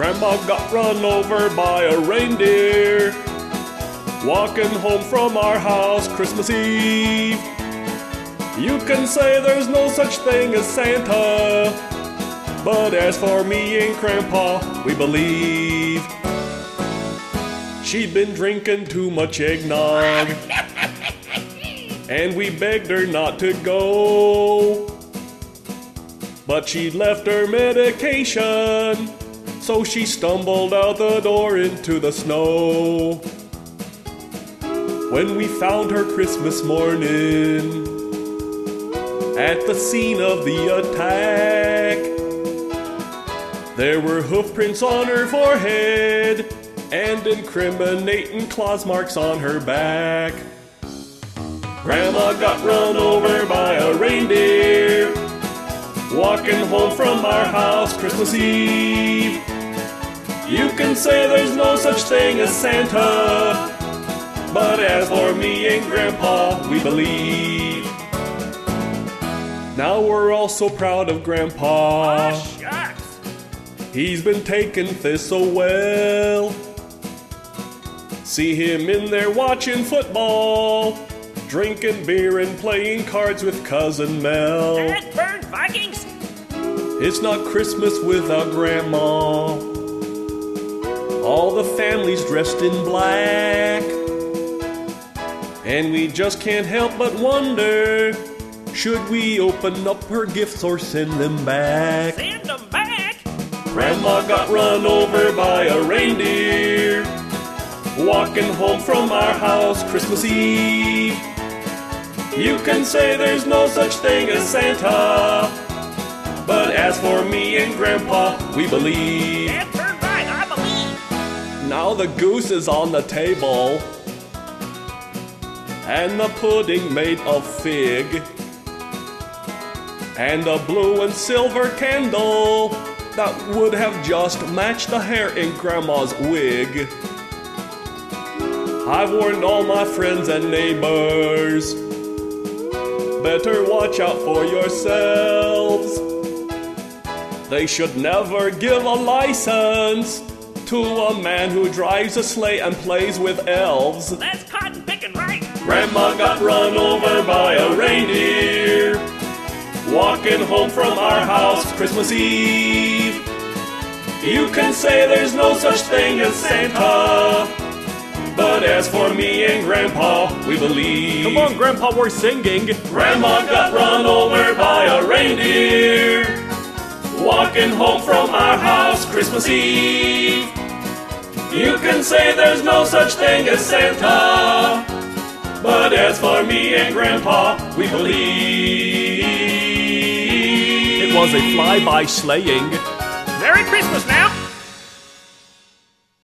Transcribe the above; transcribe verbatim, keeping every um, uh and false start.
Grandma got run over by a reindeer, walking home from our house Christmas Eve. You can say there's no such thing as Santa, but as for me and Grandpa, we believe. She'd been drinking too much eggnog, and we begged her not to go. But she'd left her medication, so she stumbled out the door into the snow. When we found her Christmas morning at the scene of the attack, there were hoof prints on her forehead and incriminating claws marks on her back. Grandma got run over by a reindeer, walking home from our house Christmas Eve. You can say there's no such thing as Santa, but as for me and Grandpa, we believe. Now we're all so proud of Grandpa. Oh, shucks. He's been taking this so well. See him in there watching football, drinking beer and playing cards with Cousin Mel. That burned Vikings. It's not Christmas without Grandma. All the family's dressed in black, and we just can't help but wonder, should we open up her gifts or send them back? Send them back. Grandma got run over by a reindeer, walking home from our house Christmas Eve. You can say there's no such thing as Santa, but as for me and Grandpa, we believe. That turned right, I believe. Now the goose is on the table, and the pudding made of fig, and a blue and silver candle that would have just matched the hair in Grandma's wig. I've warned all my friends and neighbors, better watch out for yourselves. They should never give a license to a man who drives a sleigh and plays with elves. That's cotton picking, right? Grandma got run over by a reindeer, walking home from our house Christmas Eve. You can say there's no such thing as Santa, but as for me and Grandpa, we believe. Come on, Grandpa, we're singing. Grandma got run over by a reindeer, walking home from our house Christmas Eve. You can say there's no such thing as Santa, but as for me and Grandpa, we believe. It was a flyby sleighing. Merry Christmas now.